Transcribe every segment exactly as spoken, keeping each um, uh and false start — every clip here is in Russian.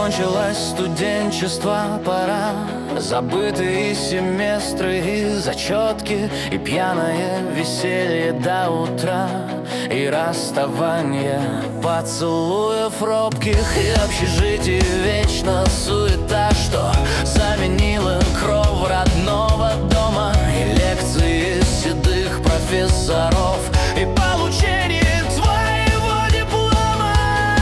Закончилось студенчество, пора. Забытые семестры и зачетки, и пьяное веселье до утра, и расставание поцелуев робких, и общежитие вечно суета, что заменила кров родного дома, и лекции седых профессоров, и получение твоего диплома.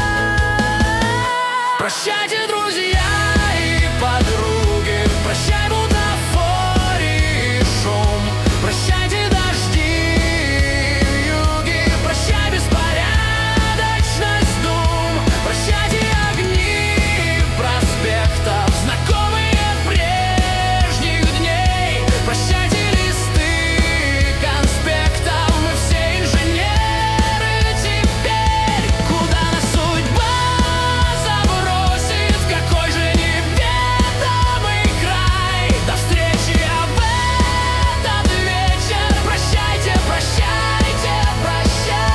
Прощайте, друзья и подруги, прощай бутафории и шум, прощайте дожди и юги, прощай беспорядочность дум, прощайте огни проспектов, знакомые прежних дней, прощайте листы конспектов, мы все инженеры теперь. Куда нас судьба забросит, в какой же неведомый край? До встречи в этот вечер, прощайте, прощайте, прощай.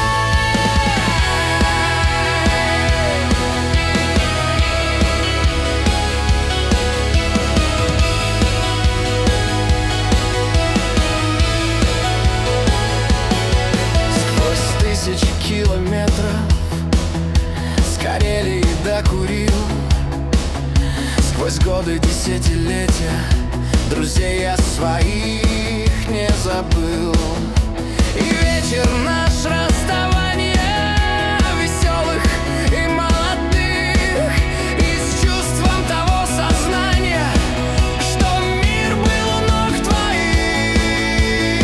Сквозь тысячи километров с Карелии до Курил, сквозь годы десятилетия друзей я своих не забыл. И вечер наш расставания веселых и молодых, и с чувством того сознания, что мир был у ног твоих.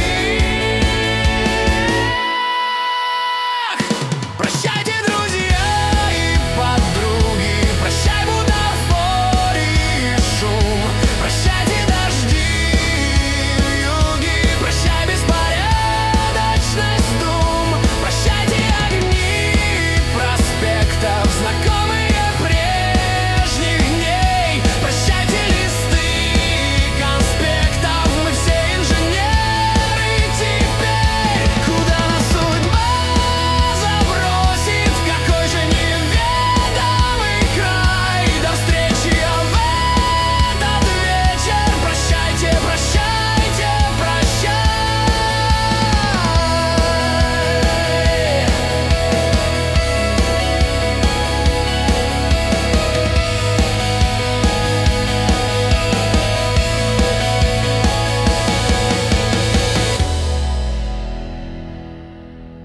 Прощайте, друзья и подруги, прощай бутафории и шум, прощайте дожди и юги, прощай беспорядочность дум, прощайте огни проспектов, знакомые прежних дней, прощайте листы конспектов, мы все инженеры теперь. Куда нас судьба забросит, в какой же неведомый край? До встречи в этот вечер, прощайте, прощайте, прощай.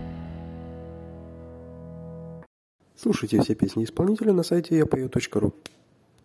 Слушайте все песни исполнителя на сайте я пою точка ру.